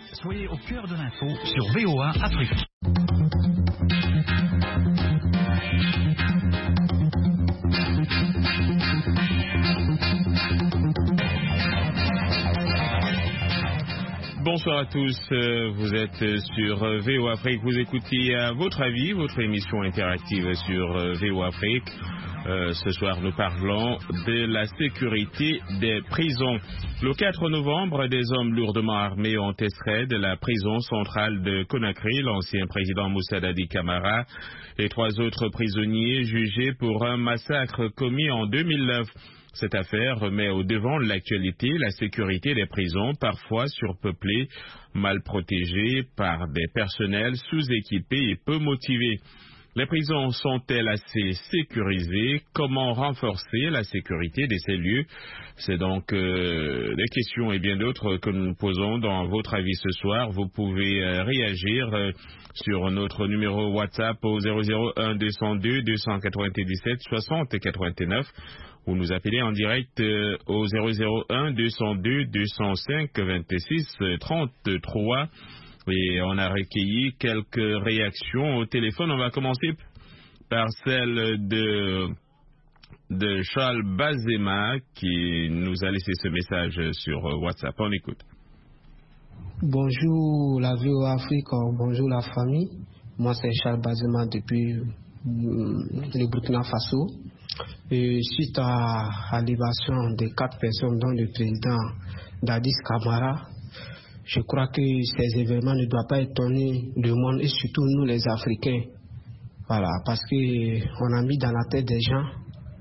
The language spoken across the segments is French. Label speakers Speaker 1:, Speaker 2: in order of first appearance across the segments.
Speaker 1: Soyez au cœur de l'info sur VOA Afrique.
Speaker 2: Bonsoir à tous, vous êtes sur VOA Afrique, vous écoutez à votre avis, votre émission interactive sur VOA Afrique. Ce soir, nous parlons de la sécurité des prisons. Le 4 novembre, des hommes lourdement armés ont extrait de la prison centrale de Conakry l'ancien président Moussa Dadi Camara et 3 autres prisonniers jugés pour un massacre commis en 2009. Cette affaire remet au devant de l'actualité la sécurité des prisons, parfois surpeuplées, mal protégées par des personnels sous-équipés et peu motivés. Les prisons sont-elles assez sécurisées? Comment renforcer la sécurité de ces lieux? C'est donc des questions et bien d'autres que nous posons dans votre avis ce soir. Vous pouvez réagir sur notre numéro WhatsApp au 001 202 297 60 89 ou nous appeler en direct au 001 202 205 26 33. Et on a recueilli quelques réactions au téléphone. On va commencer par celle de Charles Bazema qui nous a laissé ce message sur WhatsApp. On écoute.
Speaker 3: Bonjour la VOA Afrique, bonjour la famille. Moi c'est Charles Bazema depuis le Burkina Faso. Et suite à l'évasion de 4 personnes dont le président Dadis Camara, je crois que ces événements ne doivent pas étonner le monde et surtout nous les Africains. Voilà, parce qu'on a mis dans la tête des gens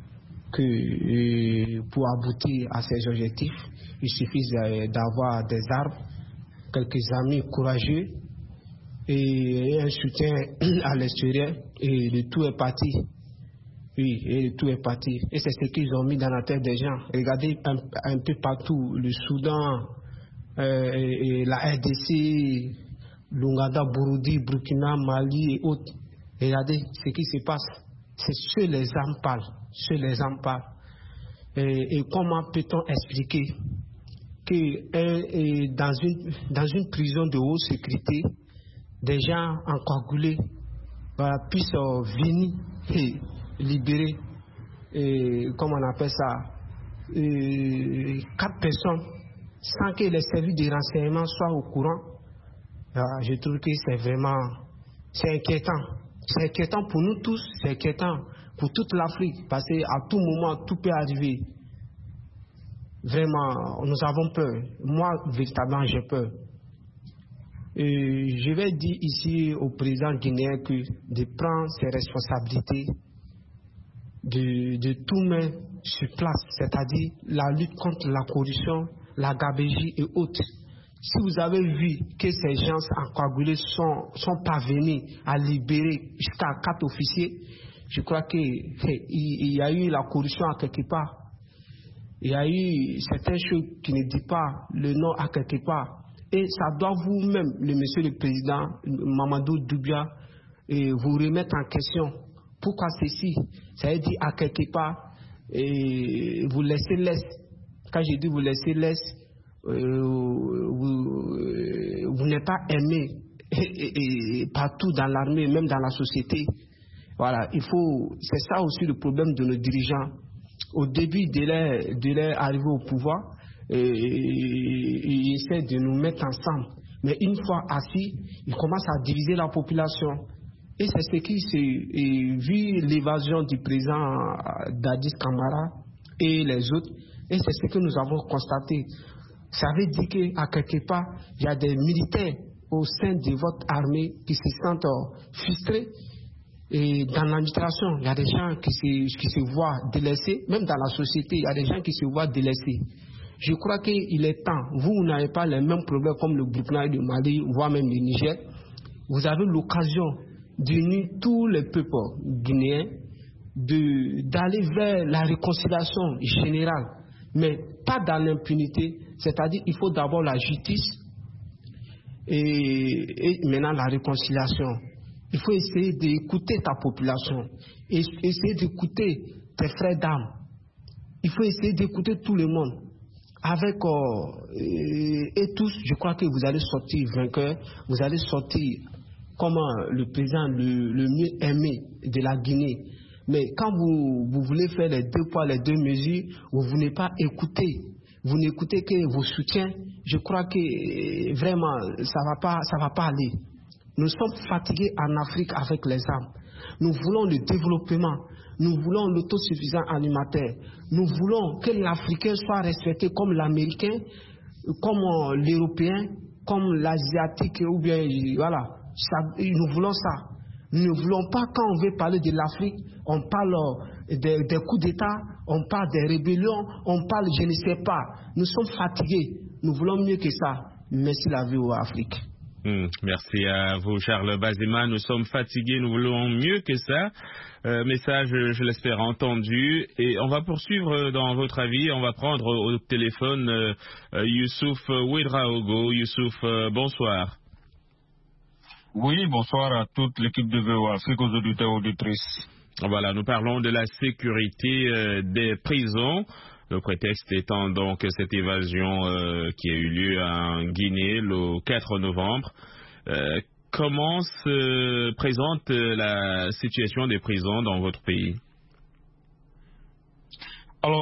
Speaker 3: que pour aboutir à ces objectifs, il suffit d'avoir des armes, quelques amis courageux et un soutien à l'extérieur et le tout est parti. Oui, et tout est parti. Et c'est ce qu'ils ont mis dans la tête des gens. Regardez un peu partout, le Soudan, et la RDC, l'Ouganda, Burundi, Burkina, Mali et autres. Regardez ce qui se passe. C'est ce les âmes parlent. Ce les âmes parlent. Et comment peut-on expliquer que dans une prison de haute sécurité, des gens encoagulés puissent venir et libérer, comment on appelle ça, 4 personnes sans que les services de renseignement soient au courant. Je trouve que c'est inquiétant. C'est inquiétant pour nous tous, c'est inquiétant pour toute l'Afrique, parce qu'à tout moment, tout peut arriver. Vraiment, nous avons peur. Moi, véritablement, j'ai peur. Je vais dire ici au président guinéen de prendre ses responsabilités, de tout mettre sur place, c'est-à-dire la lutte contre la corruption, la gabegie et autres. Si vous avez vu que ces gens encoagulés sont parvenus à libérer jusqu'à 4 officiers, je crois qu'il y a eu la corruption à quelque part. Il y a eu certaines choses qui ne disent pas le nom à quelque part. Et ça doit vous-même, le monsieur le président, Mamadou Doumbia, vous remettre en question. Pourquoi ceci? Ça veut dire à quelque part, vous laissez l'Est. Quand je dis vous laissez l'Est, vous n'êtes pas aimé partout dans l'armée, même dans la société. Voilà, c'est ça aussi le problème de nos dirigeants. Au début de leur arrivée au pouvoir, ils essaient de nous mettre ensemble. Mais une fois assis, ils commencent à diviser la population. Et c'est ce qui s'est vu l'évasion du président Dadis Camara et les autres. Et c'est ce que nous avons constaté. Ça veut dire qu'à quelque part, il y a des militaires au sein de votre armée qui se sentent frustrés. Et dans l'administration, il y a des gens qui se voient délaissés. Même dans la société, il y a des gens qui se voient délaissés. Je crois qu'il est temps. Vous n'avez pas les mêmes problèmes comme le Burkina et le Mali, voire même le Niger. Vous avez l'occasion d'unir tous les peuples guinéens, d'aller vers la réconciliation générale, mais pas dans l'impunité. C'est-à-dire qu'il faut d'abord la justice et maintenant la réconciliation. Il faut essayer d'écouter ta population, essayer d'écouter tes frères d'âme. Il faut essayer d'écouter tout le monde. avec et tous, je crois que vous allez sortir vainqueur, vous allez sortir comme le président le mieux aimé de la Guinée. Mais quand vous voulez faire les deux poids, les deux mesures, vous n'êtes pas écouté. Vous n'écoutez que vos soutiens. Je crois que vraiment, ça va pas aller. Nous sommes fatigués en Afrique avec les armes. Nous voulons le développement. Nous voulons l'autosuffisance alimentaire. Nous voulons que l'Africain soit respecté comme l'Américain, comme l'Européen, comme l'Asiatique, ou bien, voilà. Nous voulons ça. Nous ne voulons pas, quand on veut parler de l'Afrique, on parle des coups d'État, on parle des rébellions, on parle je ne sais pas. Nous sommes fatigués. Nous voulons mieux que ça. Merci la vie aux Afrique.
Speaker 2: Merci à vous, Charles Bazema. Nous sommes fatigués, nous voulons mieux que ça. Message, je l'espère, entendu. Et on va poursuivre dans votre avis. On va prendre au téléphone Youssouf Ouedraogo. Youssouf, bonsoir.
Speaker 4: Oui, bonsoir à toute l'équipe de VOA Afrique, aux auditeurs et auditrices.
Speaker 2: Voilà, nous parlons de la sécurité des prisons. Le prétexte étant donc cette évasion qui a eu lieu en Guinée le 4 novembre. Comment se présente la situation des prisons dans votre pays?
Speaker 4: Alors,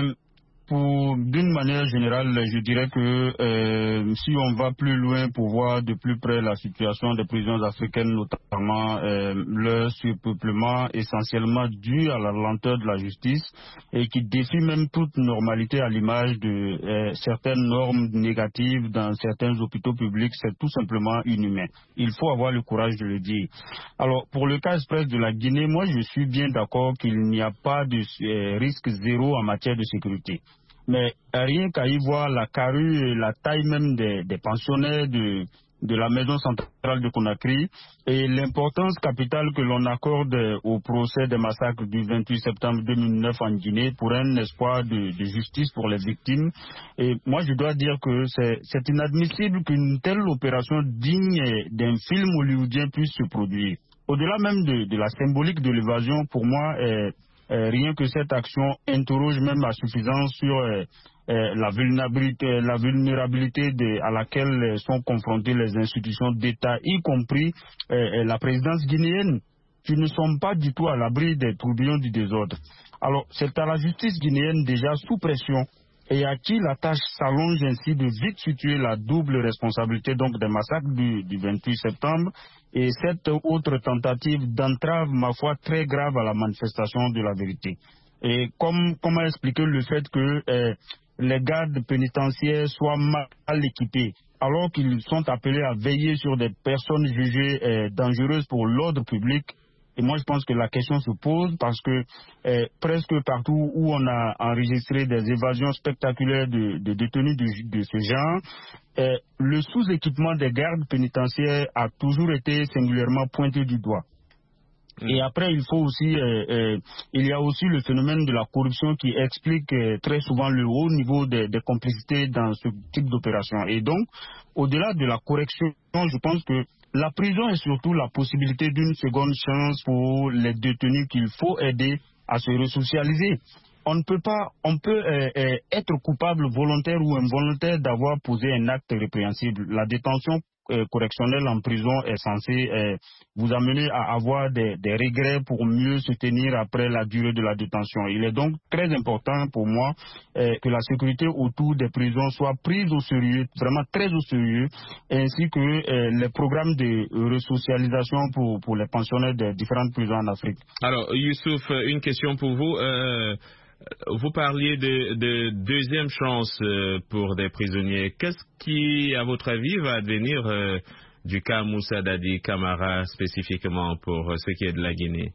Speaker 4: d'une manière générale, je dirais que si on va plus loin pour voir de plus près la situation des prisons africaines, notamment leur surpeuplement essentiellement dû à la lenteur de la justice et qui défie même toute normalité à l'image de certaines normes négatives dans certains hôpitaux publics, c'est tout simplement inhumain. Il faut avoir le courage de le dire. Alors, pour le cas express de la Guinée, moi je suis bien d'accord qu'il n'y a pas de risque zéro en matière de sécurité. Mais rien qu'à y voir la carrure et la taille même des pensionnaires de la maison centrale de Conakry et l'importance capitale que l'on accorde au procès des massacres du 28 septembre 2009 en Guinée pour un espoir de justice pour les victimes. Et moi, je dois dire que c'est inadmissible qu'une telle opération digne d'un film hollywoodien puisse se produire. Au-delà même de la symbolique de l'évasion, pour moi, rien que cette action interroge même à suffisance sur la vulnérabilité à laquelle sont confrontées les institutions d'État, y compris la présidence guinéenne, qui ne sont pas du tout à l'abri des tourbillons du désordre. Alors, c'est à la justice guinéenne déjà sous pression et à qui la tâche s'allonge ainsi de vite situer la double responsabilité donc des massacres du 28 septembre et cette autre tentative d'entrave, ma foi, très grave à la manifestation de la vérité. Et comment expliquer le fait que les gardes pénitentiaires soient mal équipés alors qu'ils sont appelés à veiller sur des personnes jugées dangereuses pour l'ordre public? Et moi, je pense que la question se pose parce que presque partout où on a enregistré des évasions spectaculaires de détenus de ce genre, le sous-équipement des gardes pénitentiaires a toujours été singulièrement pointé du doigt. Et après, il y a aussi le phénomène de la corruption qui explique très souvent le haut niveau des complicités dans ce type d'opération. Et donc, au-delà de la correction, je pense que la prison est surtout la possibilité d'une seconde chance pour les détenus qu'il faut aider à se resocialiser. On peut être coupable volontaire ou involontaire d'avoir posé un acte répréhensible. La détention correctionnelle en prison est censée vous amener à avoir des regrets pour mieux se tenir après la durée de la détention. Il est donc très important pour moi que la sécurité autour des prisons soit prise au sérieux, vraiment très au sérieux, ainsi que les programmes de resocialisation pour les pensionnaires des différentes prisons en Afrique.
Speaker 2: Alors, Youssouf, une question pour vous. Vous parliez de deuxième chance pour des prisonniers. Qu'est-ce qui, à votre avis, va advenir du cas Moussa Dadi Camara spécifiquement pour ce qui est de la Guinée?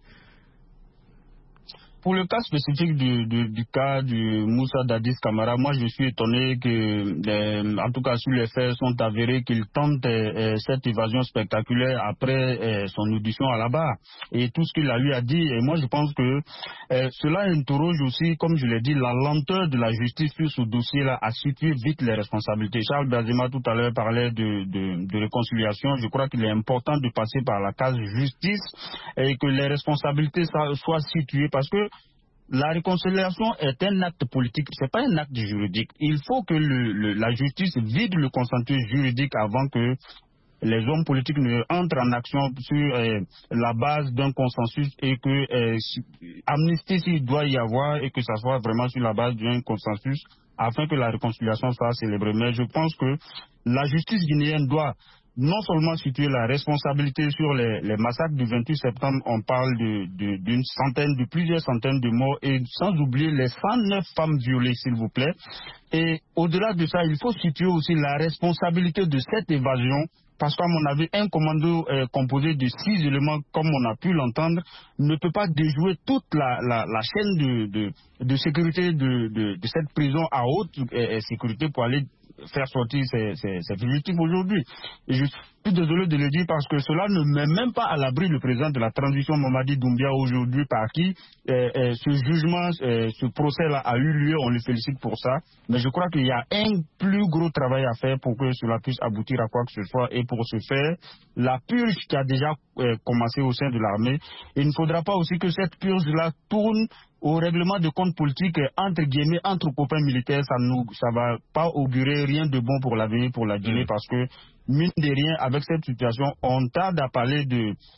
Speaker 4: Pour le cas spécifique du cas du Moussa Dadis Camara, moi je suis étonné que, en tout cas si les faits sont avérés, qu'il tente cette évasion spectaculaire après son audition à la barre et tout ce qu'il a eu à dire. Et moi je pense que cela interroge aussi, comme je l'ai dit, la lenteur de la justice sur ce dossier-là à situer vite les responsabilités. Charles Bazema tout à l'heure parlait de réconciliation. Je crois qu'il est important de passer par la case justice et que les responsabilités soient situées parce que la réconciliation est un acte politique, c'est pas un acte juridique. Il faut que la justice vide le consensus juridique avant que les hommes politiques ne entrent en action sur la base d'un consensus et que amnistie s'il doit y avoir et que ça soit vraiment sur la base d'un consensus afin que la réconciliation soit célébrée. Mais je pense que la justice guinéenne doit non seulement situer la responsabilité sur les massacres du 28 septembre, on parle d'une centaine, de plusieurs centaines de morts, et sans oublier les 109 femmes violées, s'il vous plaît. Et au-delà de ça, il faut situer aussi la responsabilité de cette évasion, parce qu'à mon avis, un commando composé de 6 éléments, comme on a pu l'entendre, ne peut pas déjouer toute la chaîne de sécurité de cette prison à haute sécurité pour aller faire sortir ces fugitifs aujourd'hui. Et je suis désolé de le dire parce que cela ne met même pas à l'abri le président de la transition Mamadi Doumbia aujourd'hui, par qui ce jugement, ce procès-là a eu lieu, on le félicite pour ça. Mais je crois qu'il y a un plus gros travail à faire pour que cela puisse aboutir à quoi que ce soit. Et pour ce faire, la purge qui a déjà commencé au sein de l'armée, il ne faudra pas aussi que cette purge-là tourne au règlement de compte politique entre guillemets, entre copains militaires. Ça va pas augurer rien de bon pour l'avenir pour la Guinée, parce que mine de rien, avec cette situation, on tarde à parler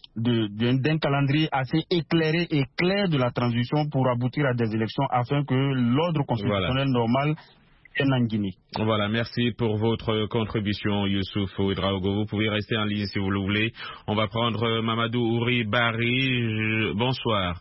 Speaker 4: d'un calendrier assez éclairé et clair de la transition pour aboutir à des élections afin que l'ordre constitutionnel normal vienne en Guinée.
Speaker 2: Voilà, merci pour votre contribution, Youssouf Ouedraogo. Vous pouvez rester en ligne si vous le voulez. On va prendre Mamadou Ouri Bari. Bonsoir.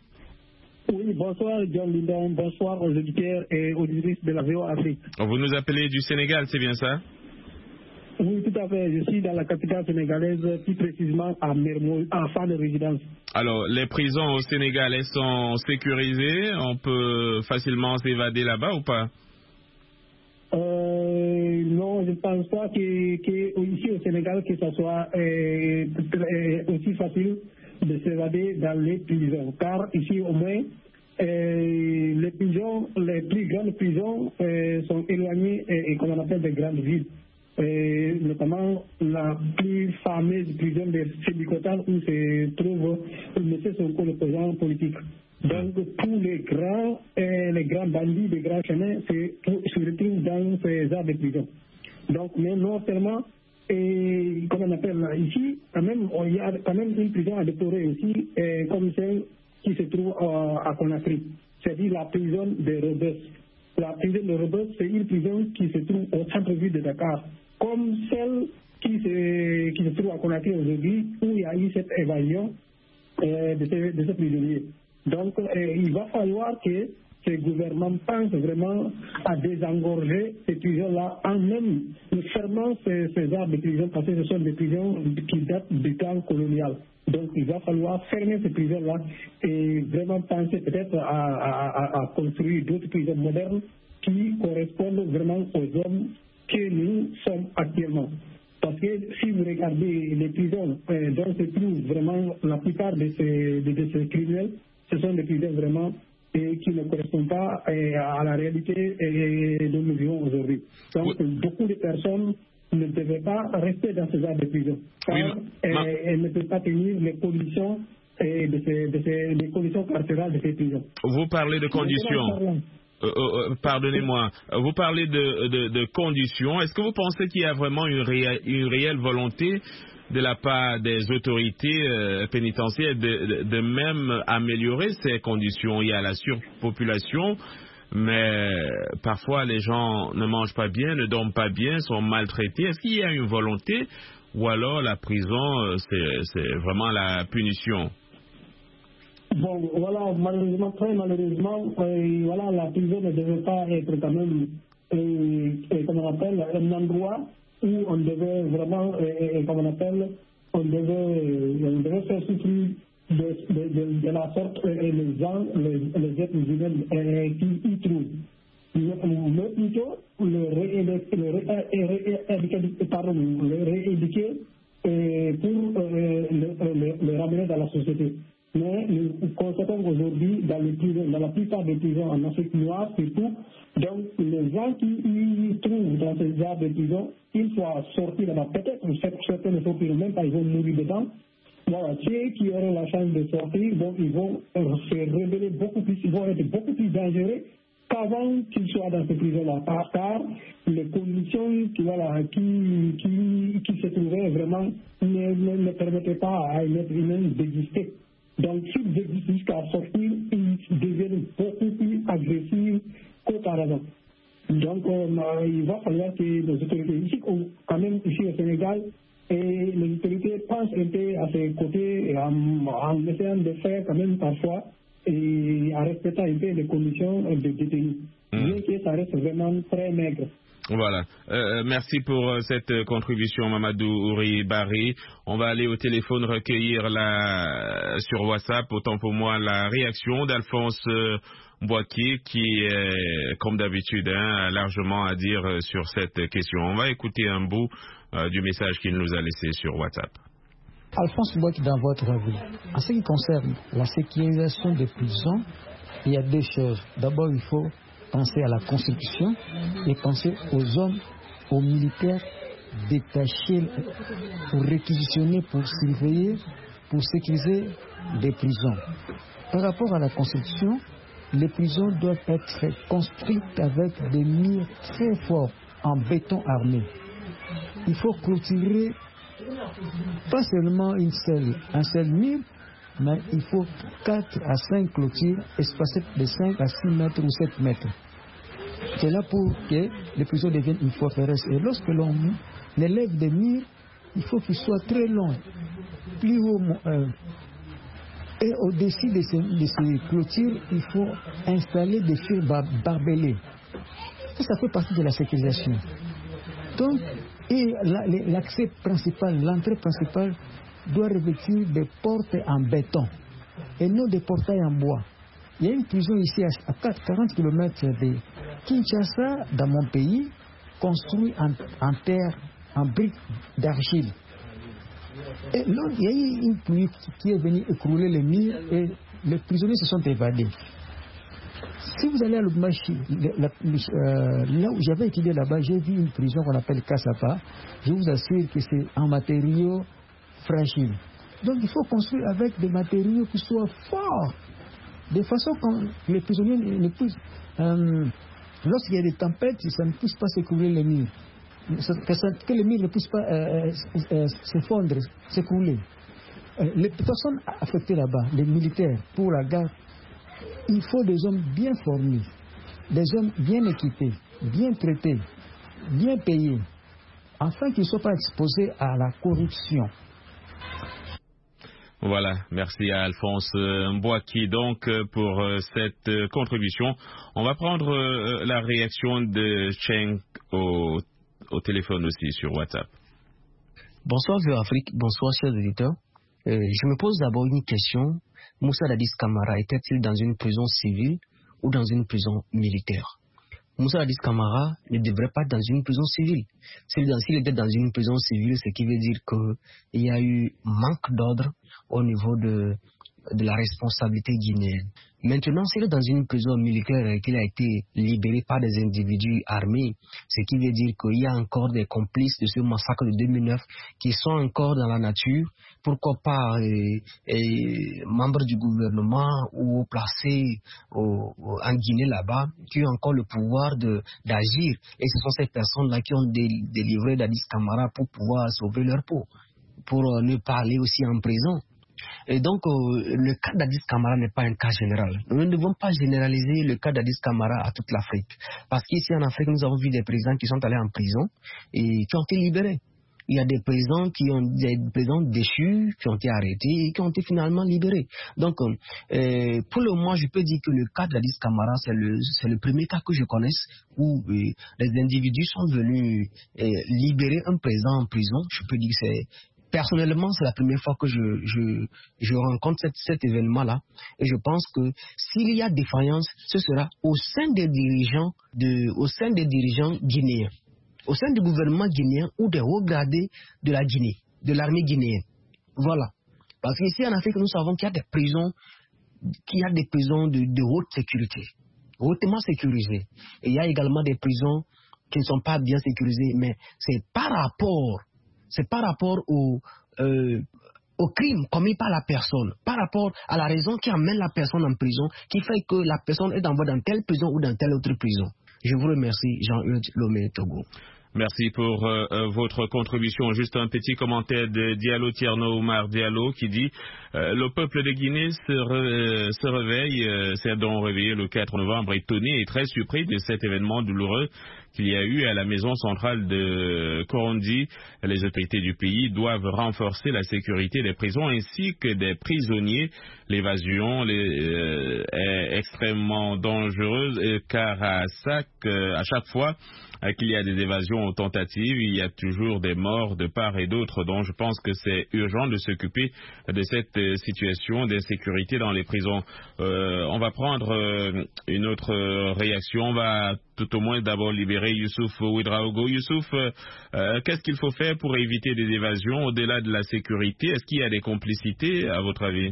Speaker 5: Oui, bonsoir John Lindon, bonsoir aux auditeurs et auditrices de la VOA Afrique.
Speaker 2: Vous nous appelez du Sénégal, c'est bien ça?
Speaker 5: Oui, tout à fait. Je suis dans la capitale sénégalaise, plus précisément à Mermoz, en fin de résidence.
Speaker 2: Alors, les prisons au Sénégal, elles sont sécurisées? On peut facilement s'évader là-bas ou pas?
Speaker 5: Non, je ne pense pas qu'ici au Sénégal, que ce soit aussi facile de s'évader dans les prisons, car ici au moins les prisons, les plus grandes prisons sont éloignées et comme on appelle des grandes villes, notamment la plus fameuse prison de Sébikotane où se trouve M. Sonko, le président politique. Donc tous les grands bandits des grands chemins se retrouvent dans ces aires de prison. Donc mais non seulement, et comme on appelle là, ici, quand même, il y a quand même une prison à déplorer aussi, comme celle qui se trouve à Conakry, c'est-à-dire la prison de Rebeuss. La prison de Rebeuss, c'est une prison qui se trouve au centre-ville de Dakar, comme celle qui se trouve à Conakry aujourd'hui, où il y a eu cette évasion de ces prisonniers. Donc, il va falloir que ces gouvernements pensent vraiment à désengorger ces prisons-là en même fermant ces aires de prison, parce que ce sont des prisons qui datent du temps colonial. Donc il va falloir fermer ces prisons-là et vraiment penser peut-être à construire d'autres prisons modernes qui correspondent vraiment aux hommes que nous sommes actuellement. Parce que si vous regardez les prisons dont se trouvent vraiment la plupart de ces criminels, ce sont des prisons vraiment qui ne correspondent pas à la réalité dont nous vivons aujourd'hui. Donc, beaucoup de personnes ne devaient pas rester dans ce genre de prison, car elles ne peuvent pas tenir les conditions, les conditions carcérales de ces prisons.
Speaker 2: Vous parlez de conditions. Pardonnez-moi, vous parlez de conditions. Est-ce que vous pensez qu'il y a vraiment une réelle volonté de la part des autorités pénitentiaires de même améliorer ces conditions? Il y a la surpopulation, mais parfois les gens ne mangent pas bien, ne dorment pas bien, sont maltraités. Est-ce qu'il y a une volonté ou alors la prison, c'est vraiment la punition?
Speaker 5: Bon, voilà, malheureusement, très malheureusement, voilà, la prison ne devait pas être quand même, comme on appelle, un endroit où on devait vraiment, comme on appelle, on devait faire souffrir de la sorte les gens, les êtres humains qui y trouvent. Mais plutôt le rééduquer pour le ramener dans la société. Mais nous constatons aujourd'hui dans la plupart des prisons en Afrique noire surtout, donc les gens qui y trouvent dans ces genres de prisons, ils soient sortis là-bas, peut-être certains ne sont plus même pas, ils vont mourir dedans, Voilà, ceux qui auront la chance de sortir, bon, ils vont se révéler beaucoup plus, ils vont être beaucoup plus dangereux qu'avant qu'ils soient dans ces prisons-là. Car les conditions qui se trouvaient vraiment ne permettaient pas à un être humain d'exister. Donc, s'ils existent jusqu'à sortir, ils deviennent beaucoup plus agressifs qu'auparavant. Donc, il va falloir que les autorités ici, quand même ici au Sénégal, et les autorités pensent un peu à ces côtés en essayant de faire quand même parfois et en respectant un peu les conditions de détenus. Bien que ça reste vraiment très maigre.
Speaker 2: Voilà. Merci pour cette contribution, Mamadou Ouri Barry. On va aller au téléphone recueillir sur WhatsApp, autant pour moi, la réaction d'Alphonse Boakié qui, comme d'habitude, a largement à dire sur cette question. On va écouter un bout du message qu'il nous a laissé sur WhatsApp.
Speaker 6: Alphonse Boakié, dans votre avis, en ce qui concerne la sécurisation des prisons, il y a deux choses. D'abord, il faut penser à la Constitution et penser aux hommes, aux militaires détachés pour réquisitionner, pour surveiller, pour sécuriser des prisons. Par rapport à la Constitution, les prisons doivent être construites avec des murs très forts en béton armé. Il faut clôturer pas seulement un seul mur, mais il faut 4 à 5 clôtures espacées de 5 à 6 mètres ou 7 mètres. C'est là pour que les prisons deviennent une forteresse. Et lorsque l'on élève des murs, il faut qu'ils soient très longs, plus haut. Et au-dessus de ces clôtures, il faut installer des fils barbelés. Ça fait partie de la sécurisation. Donc, l'accès principal, l'entrée principale doit revêtir des portes en béton et non des portails en bois. Il y a une prison ici à 40 km de Kinshasa, dans mon pays, construite en terre, en briques d'argile. Et là, il y a eu une pluie qui est venue écrouler les murs et les prisonniers se sont évadés. Si vous allez à Lubumbashi, là où j'avais étudié là-bas, j'ai vu une prison qu'on appelle Kasapa. Je vous assure que c'est en matériaux fragiles. Donc il faut construire avec des matériaux qui soient forts, de façon que les prisonniers ne puissent, lorsqu'il y a des tempêtes, ça ne puisse pas s'écrouler les murs. Que les murs ne puissent pas s'effondrer, s'écrouler. Les personnes affectées là-bas, les militaires, pour la garde, il faut des hommes bien formés, des hommes bien équipés, bien traités, bien payés, afin qu'ils ne soient pas exposés à la corruption.
Speaker 2: Voilà, merci à Alphonse Boakié donc pour cette contribution. On va prendre la réaction de Cheng au téléphone aussi sur WhatsApp.
Speaker 7: Bonsoir VOA Afrique, bonsoir chers auditeurs. Je me pose d'abord une question. Moussa Dadis Camara était-il dans une prison civile ou dans une prison militaire? Moussa Dadis Camara ne devrait pas être dans une prison civile. S'il était dans une prison civile, ce qui veut dire qu'il y a eu manque d'ordre au niveau de la responsabilité guinéenne. Maintenant, s'il est dans une prison militaire et qu'il a été libéré par des individus armés, ce qui veut dire qu'il y a encore des complices de ce massacre de 2009 qui sont encore dans la nature, pourquoi pas membres du gouvernement ou placés en Guinée là-bas, qui ont encore le pouvoir d'agir. Et ce sont ces personnes-là qui ont délivré Dadis Camara pour pouvoir sauver leur peau, pour ne pas aller aussi en prison. Et donc, le cas d'Adis Camara n'est pas un cas général. Nous ne devons pas généraliser le cas d'Adis Camara à toute l'Afrique. Parce qu'ici en Afrique, nous avons vu des présidents qui sont allés en prison et qui ont été libérés. Il y a des présidents déchus qui ont été arrêtés et qui ont été finalement libérés. Donc, pour le moment, je peux dire que le cas d'Adis Camara, c'est le premier cas que je connaisse où les individus sont venus libérer un président en prison. Je peux dire que personnellement, c'est la première fois que je rencontre cet événement-là. Et je pense que s'il y a défaillance, ce sera au sein des dirigeants guinéens, au sein du gouvernement guinéen ou des hauts gradés de la Guinée, de l'armée guinéenne. Voilà. Parce qu'ici en Afrique, nous savons qu'il y a des prisons, de haute sécurité, hautement sécurisées. Et il y a également des prisons qui ne sont pas bien sécurisées, mais c'est par rapport au crime commis par la personne, par rapport à la raison qui amène la personne en prison, qui fait que la personne est envoyée dans telle prison ou dans telle autre prison. Je vous remercie, Jean-Eudes Lomé Togo.
Speaker 2: Merci pour votre contribution. Juste un petit commentaire de Diallo Tierno Oumar Diallo qui dit le peuple de Guinée se réveille, s'est donc réveillé le 4 novembre, étonné et très surpris de cet événement douloureux qu'il y a eu à la maison centrale de Korondi. Les autorités du pays doivent renforcer la sécurité des prisons ainsi que des prisonniers. L'évasion est extrêmement dangereuse car à chaque fois qu'il y a des évasions tentatives, il y a toujours des morts de part et d'autre. Donc je pense que c'est urgent de s'occuper de cette situation d'insécurité dans les prisons. On va prendre une autre réaction. On va tout au moins d'abord libérer Youssouf Ouedraogo. Youssouf, qu'est-ce qu'il faut faire pour éviter des évasions au-delà de la sécurité? Est-ce qu'il y a des complicités à votre avis?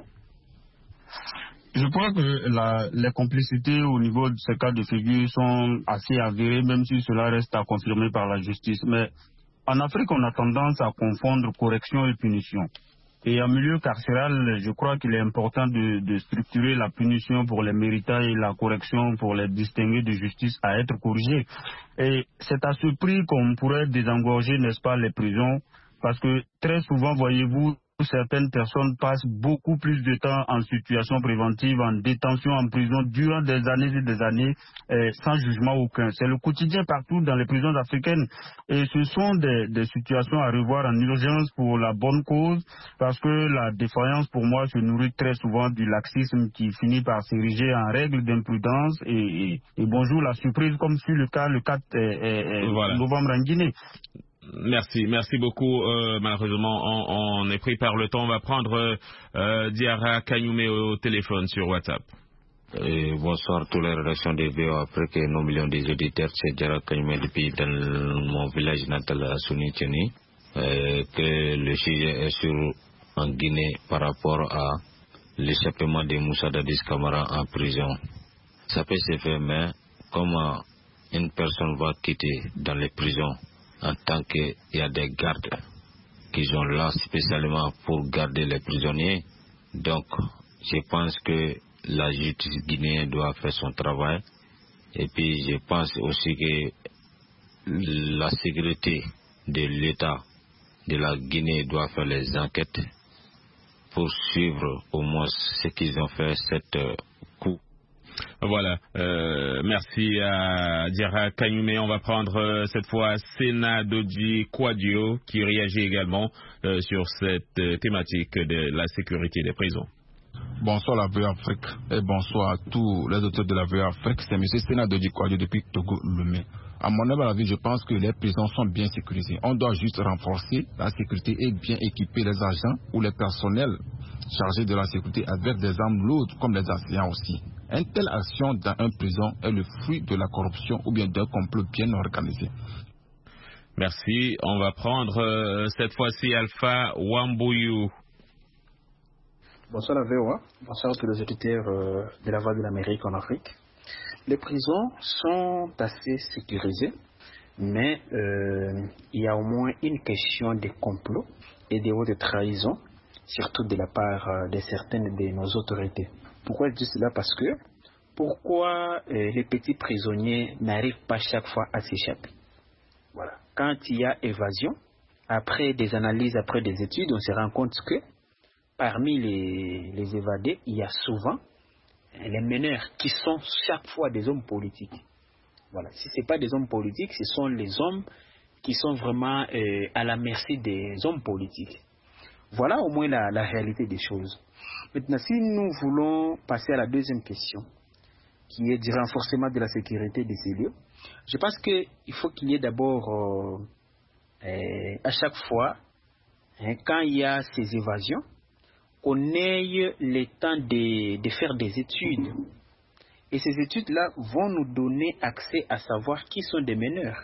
Speaker 4: Je crois que les complicités au niveau de ces cas de figure sont assez avérées, même si cela reste à confirmer par la justice. Mais en Afrique, on a tendance à confondre correction et punition. Et en milieu carcéral, je crois qu'il est important de structurer la punition pour les méritants et la correction pour les distinguer de justice à être corrigés. Et c'est à ce prix qu'on pourrait désengorger, n'est-ce pas, les prisons, parce que très souvent, voyez-vous, certaines personnes passent beaucoup plus de temps en situation préventive, en détention, en prison, durant des années et des années, sans jugement aucun. C'est le quotidien partout dans les prisons africaines. Et ce sont des situations à revoir en urgence pour la bonne cause, parce que la défaillance, pour moi, se nourrit très souvent du laxisme qui finit par s'ériger en règle d'imprudence. Et bonjour la surprise, comme fut le 4
Speaker 2: voilà.
Speaker 4: novembre en Guinée.
Speaker 2: Merci beaucoup. Malheureusement, on est pris par le temps. On va prendre Diarra Kanyume au téléphone sur WhatsApp.
Speaker 8: Bonsoir tous les rédactions de VOA Afrique et nos millions des auditeurs. C'est Diarra Kanyume depuis dans mon village natal à Sounitieni. Que le sujet est en Guinée par rapport à l'échappement de Moussa Dadis Camara en prison. Ça peut se faire, mais comment une personne va quitter dans les prisons en tant qu'il y a des gardes qui sont là spécialement pour garder les prisonniers. Donc, je pense que la justice guinéenne doit faire son travail. Et puis, je pense aussi que la sécurité de l'État de la Guinée doit faire les enquêtes pour suivre au moins ce qu'ils ont fait cette coup.
Speaker 2: Voilà, merci à Diarra Kanyume. On va prendre cette fois Sena Dodji Kwadio qui réagit également sur cette thématique de la sécurité des prisons.
Speaker 9: Bonsoir la VOA Afrique et bonsoir à tous les auteurs de la VOA Afrique. C'est M. Sena Dodji Kwadio depuis Togo Lomé. À mon avis, je pense que les prisons sont bien sécurisées. On doit juste renforcer la sécurité et bien équiper les agents ou les personnels chargés de la sécurité avec des armes lourdes comme les assaillants aussi. Une telle action dans une prison est le fruit de la corruption ou bien d'un complot bien organisé.
Speaker 2: Merci. On va prendre cette fois-ci Alpha Wambouyou.
Speaker 10: Bonsoir la VOA. Bonsoir à tous les auditeurs de la Voix de l'Amérique en Afrique. Les prisons sont assez sécurisées, mais il y a au moins une question de complot et de haute trahison, surtout de la part de certaines de nos autorités. Pourquoi je dis cela? Parce que pourquoi les petits prisonniers n'arrivent pas chaque fois à s'échapper? Voilà. Quand il y a évasion, après des analyses, après des études, on se rend compte que parmi les évadés, il y a souvent les meneurs qui sont chaque fois des hommes politiques. Voilà. Si ce n'est pas des hommes politiques, ce sont les hommes qui sont vraiment à la merci des hommes politiques. Voilà au moins la réalité des choses. Maintenant, si nous voulons passer à la deuxième question, qui est du renforcement de la sécurité de ces lieux, je pense qu'il faut qu'il y ait d'abord, à chaque fois, quand il y a ces évasions, qu'on ait le temps de faire des études. Et ces études-là vont nous donner accès à savoir qui sont des meneurs.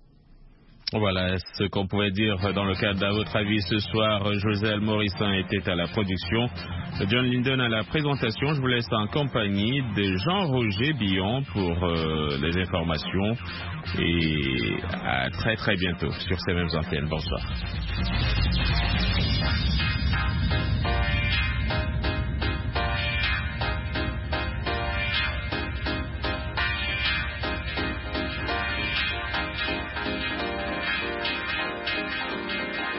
Speaker 2: Voilà ce qu'on pouvait dire dans le cadre d'à votre avis ce soir. Joselle Morissin était à la production, John Linden à la présentation. Je vous laisse en compagnie de Jean-Roger Billon pour les informations et à très très bientôt sur ces mêmes antennes. Bonsoir.